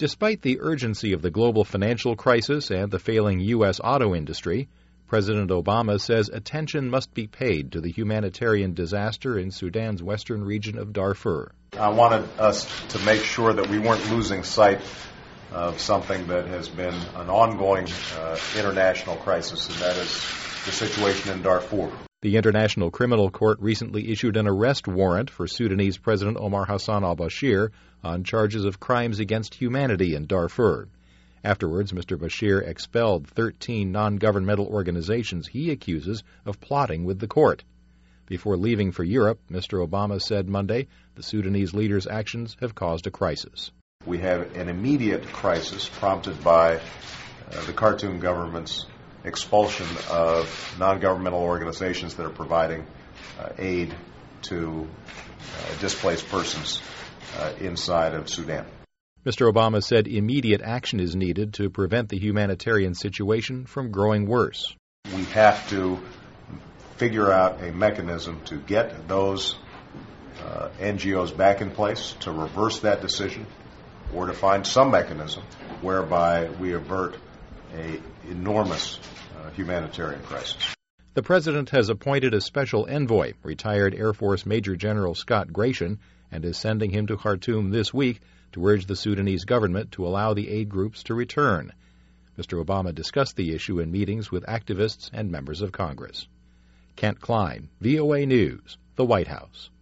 Despite the urgency of the global financial crisis and the failing U.S. auto industry, President Obama says attention must be paid to the humanitarian disaster in Sudan's western region of Darfur. I wanted us to make sure that we weren't losing sight of something that has been an ongoing international crisis, and that is the situation in Darfur. The International Criminal Court recently issued an arrest warrant for Sudanese President Omar Hassan al-Bashir on charges of crimes against humanity in Darfur. Afterwards, Mr. Bashir expelled 13 non-governmental organizations he accuses of plotting with the court. Before leaving for Europe, Mr. Obama said Monday the Sudanese leader's actions have caused a crisis. We have an immediate crisis prompted by the Khartoum government's expulsion of non-governmental organizations that are providing aid to displaced persons inside of Sudan. Mr. Obama said immediate action is needed to prevent the humanitarian situation from growing worse. We have to figure out a mechanism to get those NGOs back in place, to reverse that decision, or to find some mechanism whereby we avert an enormous humanitarian crisis. The President has appointed a special envoy, retired Air Force Major General Scott Gration, and is sending him to Khartoum this week to urge the Sudanese government to allow the aid groups to return. Mr. Obama discussed the issue in meetings with activists and members of Congress. Kent Klein, VOA News, the White House.